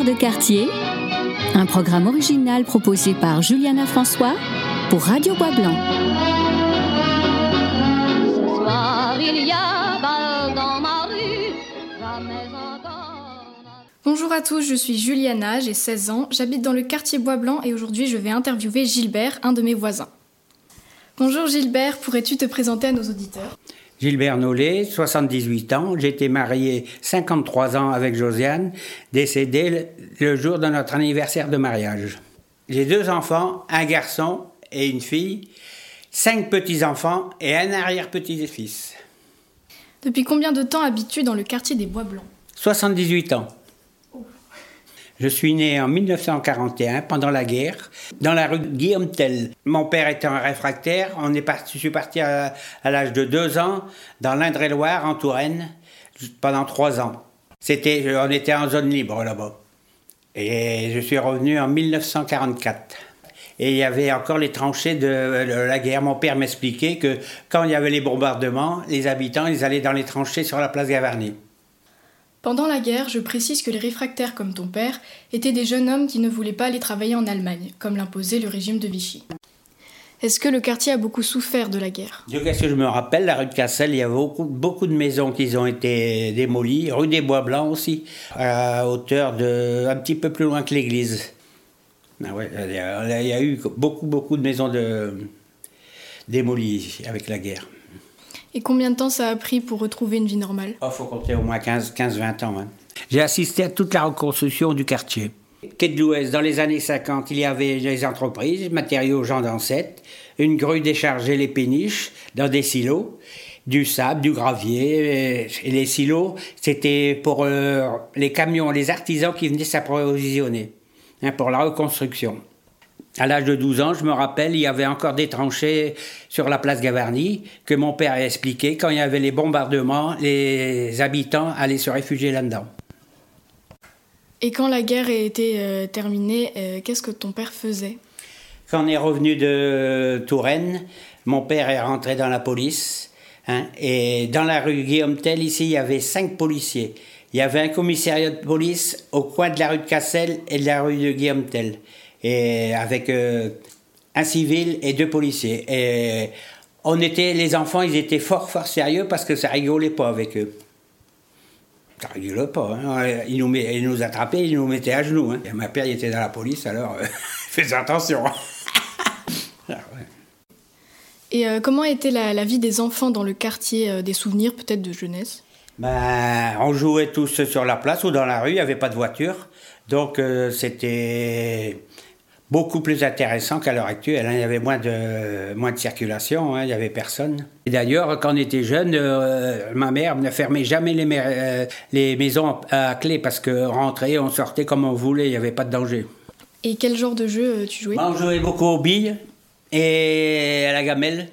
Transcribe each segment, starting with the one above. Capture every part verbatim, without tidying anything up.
de quartier, un programme original proposé par Juliana François pour Radio Bois Blanc. Ce soir, il y a bal dans ma rue, jamais encore. Bonjour à tous, je suis Juliana, j'ai seize ans, j'habite dans le quartier Bois Blanc et aujourd'hui je vais interviewer Gilbert, un de mes voisins. Bonjour Gilbert, pourrais-tu te présenter à nos auditeurs ? Gilbert Nollet, soixante-dix-huit ans, j'ai été marié cinquante-trois ans avec Josiane, décédée le jour de notre anniversaire de mariage. J'ai deux enfants, un garçon et une fille, cinq petits-enfants et un arrière-petit-fils. Depuis combien de temps habites-tu dans le quartier des Bois Blancs ? soixante-dix-huit ans. Je suis né en dix-neuf cent quarante et un, pendant la guerre, dans la rue Guillaume Tell. Mon père était un réfractaire, on est parti, je suis parti à, à l'âge de deux ans, dans l'Indre-et-Loire, en Touraine, pendant trois ans. C'était, on était en zone libre là-bas. Et je suis revenu en dix-neuf cent quarante-quatre. Et il y avait encore les tranchées de, de la guerre. Mon père m'expliquait que quand il y avait les bombardements, les habitants, ils allaient dans les tranchées sur la place Gavarnie. Pendant la guerre, je précise que les réfractaires comme ton père étaient des jeunes hommes qui ne voulaient pas aller travailler en Allemagne, comme l'imposait le régime de Vichy. Est-ce que le quartier a beaucoup souffert de la guerre ? Qu'est-ce que je me rappelle, la rue de Cassel, il y avait beaucoup, beaucoup de maisons qui ont été démolies, rue des Bois Blancs aussi, à hauteur de un petit peu plus loin que l'église. Ah ouais, il y a, il y a eu beaucoup, beaucoup de maisons de, démolies avec la guerre. Et combien de temps ça a pris pour retrouver une vie normale ? Il oh, faut compter au moins quinze à vingt ans. Hein. J'ai assisté à toute la reconstruction du quartier. Quai de l'Ouest, dans les années cinquante, il y avait les entreprises, matériaux Jean d'Ancette, une grue déchargeait les péniches dans des silos, du sable, du gravier. Et les silos, c'était pour euh, les camions, les artisans qui venaient s'approvisionner hein, pour la reconstruction. À l'âge de douze ans, je me rappelle, il y avait encore des tranchées sur la place Gavarnie que mon père a expliqué. Quand il y avait les bombardements, les habitants allaient se réfugier là-dedans. Et quand la guerre a été euh, terminée, euh, qu'est-ce que ton père faisait ? Quand on est revenu de Touraine, mon père est rentré dans la police. Hein, et dans la rue Guillaume Tell, ici, il y avait cinq policiers. Il y avait un commissariat de police au coin de la rue de Cassel et de la rue de Guillaume Tell. Et avec euh, un civil et deux policiers. Et on était, les enfants, ils étaient fort, fort sérieux parce que ça rigolait pas avec eux. Ça rigolait pas. Hein. Ils, nous met, ils nous attrapaient, ils nous mettaient à genoux. Hein. Et mon père, il était dans la police, alors euh, faites attention. alors, ouais. Et euh, comment était la, la vie des enfants dans le quartier, euh, des souvenirs peut-être de jeunesse ? Ben, on jouait tous sur la place ou dans la rue, il n'y avait pas de voiture. Donc euh, c'était beaucoup plus intéressant qu'à l'heure actuelle. Hein. Il y avait moins de, moins de circulation, hein. Il n'y avait personne. Et d'ailleurs, quand on était jeune, euh, ma mère ne fermait jamais les, ma- euh, les maisons à clé parce qu'on rentrait, on sortait comme on voulait, il n'y avait pas de danger. Et quel genre de jeu euh, tu jouais ? Ben, on jouait beaucoup aux billes et à la gamelle.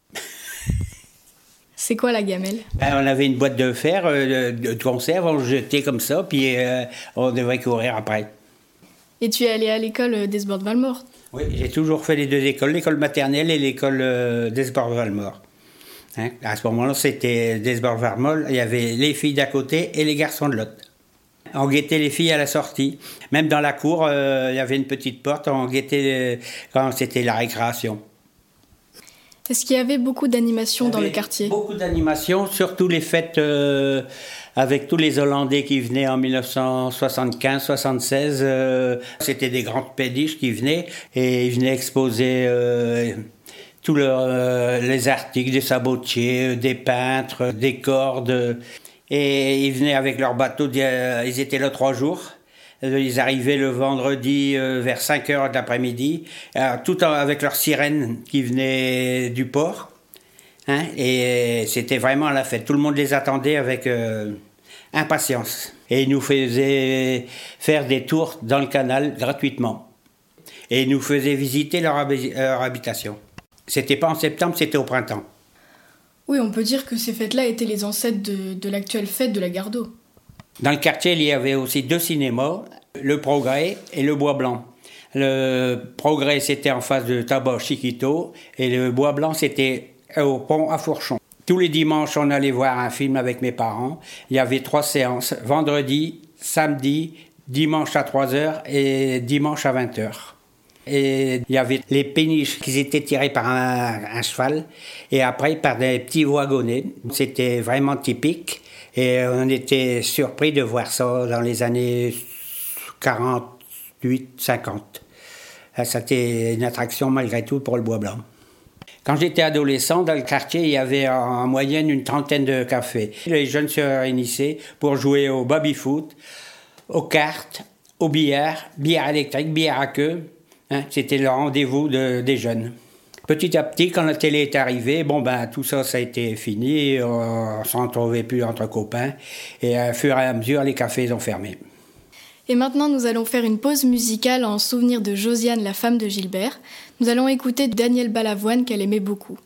C'est quoi la gamelle ? Ben, on avait une boîte de fer, euh, de, de conserve, on le jetait comme ça, puis euh, on devait courir après. Et tu es allé à l'école d'Esbordes-Valmore ? Oui, j'ai toujours fait les deux écoles, l'école maternelle et l'école euh, d'Esbordes-Valmore. Hein? À ce moment-là, c'était d'Esbordes-Valmore, il y avait les filles d'à côté et les garçons de l'autre. On guettait les filles à la sortie. Même dans la cour, euh, il y avait une petite porte, on guettait euh, quand c'était la récréation. Est-ce qu'il y avait beaucoup d'animations dans le quartier ? Beaucoup d'animations, surtout les fêtes euh, avec tous les Hollandais qui venaient en dix-neuf cent soixante-quinze soixante-seize. Euh, c'était des grandes péniches qui venaient et ils venaient exposer euh, tous leur, euh, les articles, des sabotiers, des peintres, des cordes. Et ils venaient avec leur bateau, ils étaient là trois jours. Ils arrivaient le vendredi euh, vers cinq heures de l'après-midi, euh, tout en, avec leurs sirènes qui venaient du port. Hein, et c'était vraiment la fête. Tout le monde les attendait avec euh, impatience. Et ils nous faisaient faire des tours dans le canal gratuitement. Et ils nous faisaient visiter leur, hab- leur habitation. C'était pas en septembre, c'était au printemps. Oui, on peut dire que ces fêtes-là étaient les ancêtres de, de l'actuelle fête de la Gare d'Eau. Dans le quartier, il y avait aussi deux cinémas, le Progrès et le Bois Blanc. Le Progrès, c'était en face de Tabac Chiquito, et le Bois Blanc, c'était au pont à Fourchon. Tous les dimanches, on allait voir un film avec mes parents. Il y avait trois séances, vendredi, samedi, dimanche à trois heures et dimanche à vingt heures. Et il y avait les péniches qui étaient tirées par un, un cheval et après par des petits wagonnets. C'était vraiment typique et on était surpris de voir ça dans les années quarante-huit cinquante. C'était une attraction malgré tout pour le Bois-Blanc. Quand j'étais adolescent, dans le quartier, il y avait en moyenne une trentaine de cafés. Les jeunes se réunissaient pour jouer au baby-foot, aux cartes, au billard, billard électrique, billard à queue. Hein, c'était le rendez-vous de, des jeunes. Petit à petit, quand la télé est arrivée, bon ben tout ça, ça a été fini. On ne s'en trouvait plus entre copains. Et à fur et à mesure, les cafés ont fermé. Et maintenant, nous allons faire une pause musicale en souvenir de Josiane, la femme de Gilbert. Nous allons écouter Daniel Balavoine qu'elle aimait beaucoup.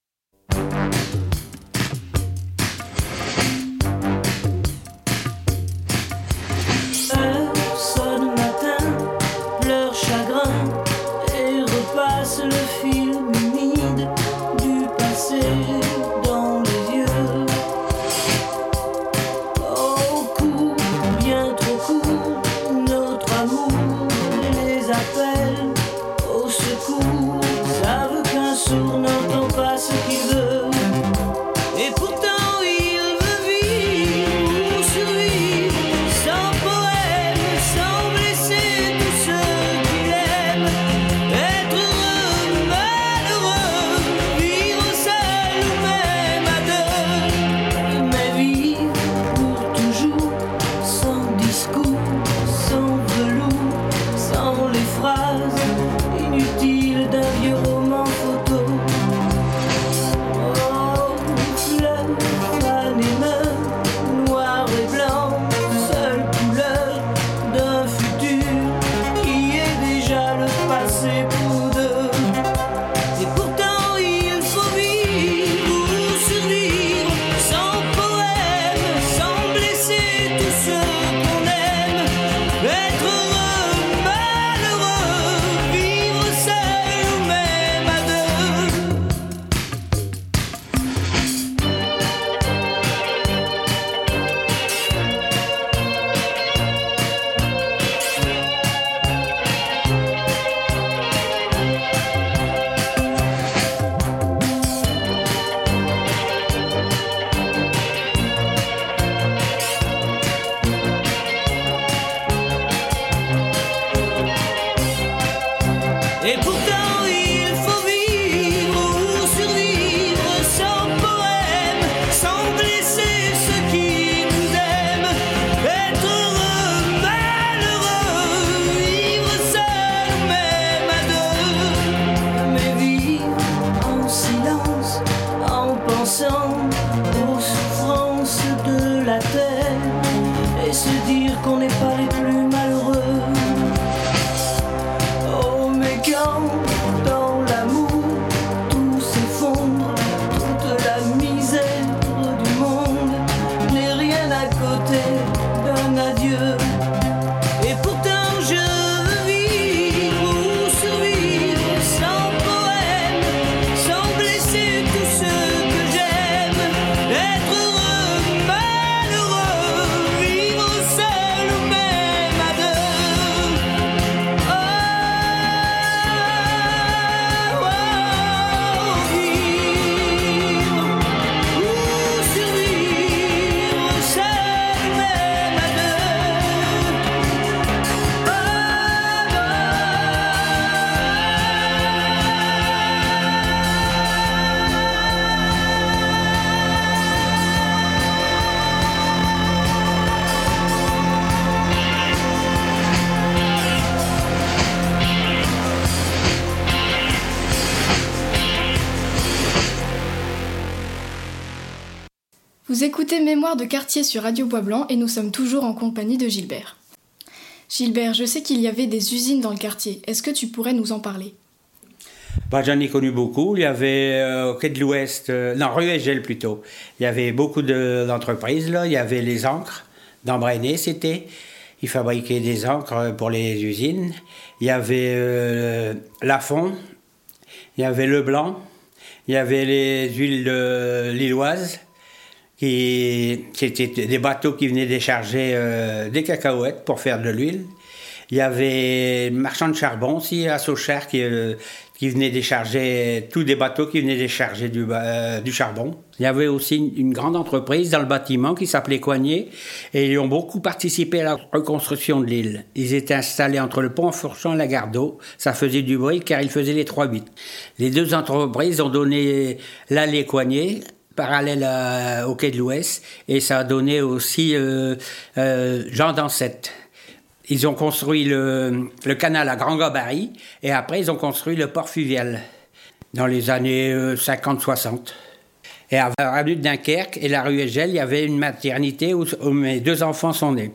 Vous écoutez Mémoire de quartier sur Radio Bois-Blanc et nous sommes toujours en compagnie de Gilbert. Gilbert, je sais qu'il y avait des usines dans le quartier. Est-ce que tu pourrais nous en parler ? Bah, j'en ai connu beaucoup. Il y avait euh, au Quai de l'Ouest, euh, non, rue Egel plutôt. Il y avait beaucoup de, d'entreprises là. Il y avait les encres d'Embrainé, c'était. Ils fabriquaient des encres pour les usines. Il y avait euh, Lafon. Il y avait Leblanc. Il y avait les huiles de Lilloise qui c'était des bateaux qui venaient décharger euh, des cacahuètes pour faire de l'huile. Il y avait marchand de charbon aussi à Sochères qui, euh, qui venait décharger, tous des bateaux qui venaient décharger du, euh, du charbon. Il y avait aussi une, une grande entreprise dans le bâtiment qui s'appelait Coignet et ils ont beaucoup participé à la reconstruction de l'île. Ils étaient installés entre le pont Fourchon et la gare d'eau. Ça faisait du bruit car ils faisaient les trois huit. Les deux entreprises ont donné l'allée Coignet, parallèle à, au quai de l'Ouest, et ça a donné aussi euh, euh, Jean d'Ancette. Ils ont construit le, le canal à grand gabarit et après ils ont construit le port fluvial dans les années cinquante soixante. Et à la rue de Dunkerque et la rue Egel, il y avait une maternité où, où mes deux enfants sont nés.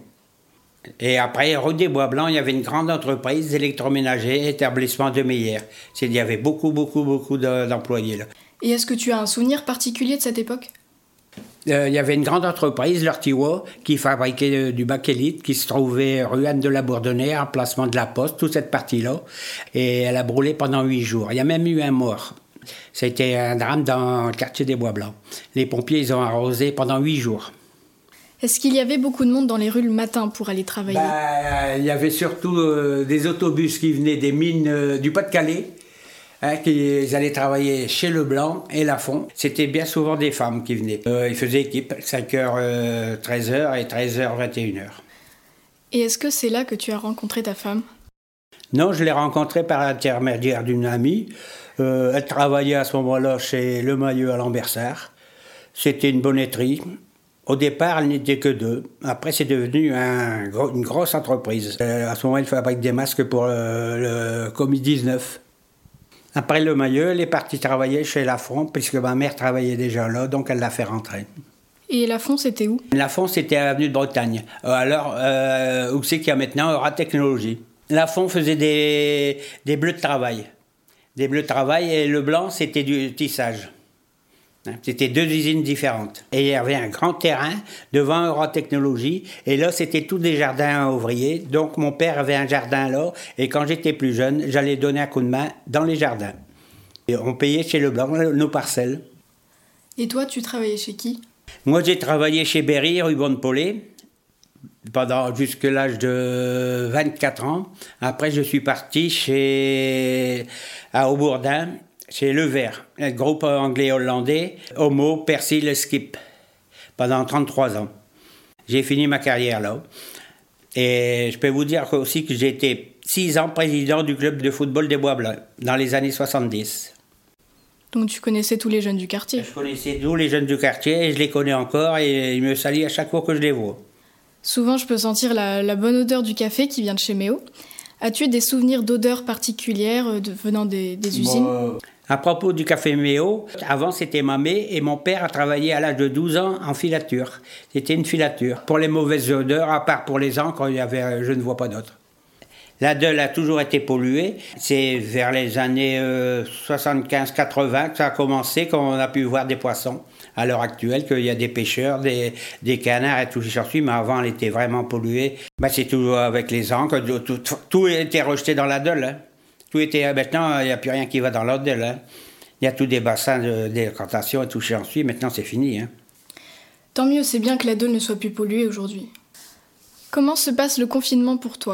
Et après, rue des Bois Blancs, il y avait une grande entreprise d'électroménager, établissement de Meyer. Il y avait beaucoup, beaucoup, beaucoup d'employés là. Et est-ce que tu as un souvenir particulier de cette époque ? Euh, il y avait une grande entreprise, l'Ortiwa, qui fabriquait euh, du bakélite, qui se trouvait rue Anne de la Bourdonnais, emplacement de la Poste, toute cette partie-là. Et elle a brûlé pendant huit jours. Il y a même eu un mort. C'était un drame dans le quartier des Bois Blancs. Les pompiers, ils ont arrosé pendant huit jours. Est-ce qu'il y avait beaucoup de monde dans les rues le matin pour aller travailler ? Bah, il y avait surtout euh, des autobus qui venaient des mines euh, du Pas-de-Calais. Hein, qui allaient travailler chez Leblanc et Lafont. C'était bien souvent des femmes qui venaient. Euh, ils faisaient équipe, cinq heures, treize heures et treize heures, vingt et une heures. Et est-ce que c'est là que tu as rencontré ta femme ? Non, je l'ai rencontrée par l'intermédiaire d'une amie. Euh, elle travaillait à ce moment-là chez Le Mailleux à Lambersart. C'était une bonnetterie. Au départ, elle n'était que deux. Après, c'est devenu un, une grosse entreprise. Euh, à ce moment, elle fabrique des masques pour le, le covid dix-neuf. Après Le Mailleux, elle est partie travailler chez Lafont, puisque ma mère travaillait déjà là, donc elle l'a fait rentrer. Et Lafont, c'était où ? Lafont, c'était à l'avenue de Bretagne. Alors, euh, où c'est qu'il y a maintenant Aura Technologie. Lafont faisait des, des bleus de travail. Des bleus de travail, et le blanc, c'était du tissage. C'était deux usines différentes. Et il y avait un grand terrain devant Aura Technologie. Et là, c'était tous des jardins ouvriers. Donc, mon père avait un jardin là. Et quand j'étais plus jeune, j'allais donner un coup de main dans les jardins. Et on payait chez Leblanc nos parcelles. Et toi, tu travaillais chez qui ? Moi, j'ai travaillé chez Berry, rue Bonne-Paulée, pendant jusque l'âge de vingt-quatre ans. Après, je suis parti chez à Aubourdin, chez Levert, un groupe anglais-hollandais, Homo, Persil, Skip, pendant trente-trois ans. J'ai fini ma carrière là. Et je peux vous dire aussi que j'ai été six ans président du club de football des Bois Blancs, dans les années soixante-dix. Donc tu connaissais tous les jeunes du quartier ? Je connaissais tous les jeunes du quartier, et je les connais encore, et ils me saluent à chaque fois que je les vois. Souvent, je peux sentir la, la bonne odeur du café qui vient de chez Méo. As-tu des souvenirs d'odeurs particulières de, venant des, des usines ? Bon, à propos du café Méo, avant c'était Mamé et mon père a travaillé à l'âge de douze ans en filature. C'était une filature. Pour les mauvaises odeurs, à part pour les ans, quand il y avait, je ne vois pas d'autres. La Deule a toujours été polluée. C'est vers les années euh, soixante-quinze quatre-vingts que ça a commencé, qu'on a pu voir des poissons. À l'heure actuelle, qu'il y a des pêcheurs, des, des canards et tout ce qui s'ensuit, mais avant, elle était vraiment polluée. Ben, c'est toujours avec les ans que tout, tout, tout était rejeté dans la Deule. Hein. Tout était, maintenant, il n'y a plus rien qui va dans la Deule. Hein. Il y a tous des bassins de décantation et tout ce qui s'ensuit. Maintenant, c'est fini. Hein. Tant mieux, c'est bien que la Deule ne soit plus polluée aujourd'hui. Comment se passe le confinement pour toi ?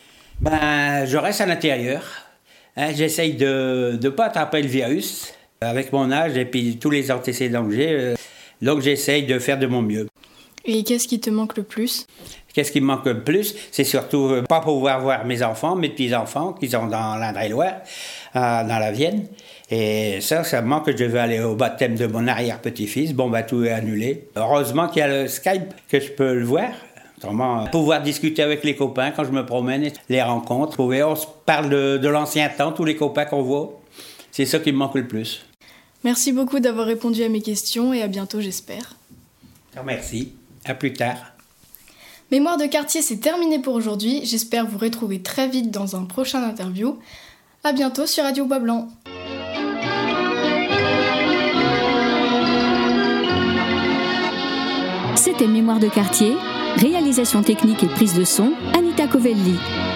Ben, je reste à l'intérieur. Hein, j'essaye de ne pas attraper le virus. Avec mon âge et puis tous les antécédents que j'ai, euh, donc j'essaye de faire de mon mieux. Et qu'est-ce qui te manque le plus ? Qu'est-ce qui me manque le plus ? C'est surtout euh, pas pouvoir voir mes enfants, mes petits-enfants, qui sont dans l'Indre-et-Loire, euh, dans la Vienne. Et ça, ça me manque que je vais aller au baptême de mon arrière-petit-fils. Bon, ben tout est annulé. Heureusement qu'il y a le Skype, que je peux le voir. Autrement, pouvoir discuter avec les copains quand je me promène, les rencontres. On se parle de, de l'ancien temps, tous les copains qu'on voit. C'est ça qui me manque le plus. Merci beaucoup d'avoir répondu à mes questions et à bientôt, j'espère. Merci. À plus tard. Mémoire de quartier, c'est terminé pour aujourd'hui. J'espère vous retrouver très vite dans un prochain interview. À bientôt sur Radio Bois Blanc. C'était Mémoire de quartier, réalisation technique et prise de son, Anita Covelli.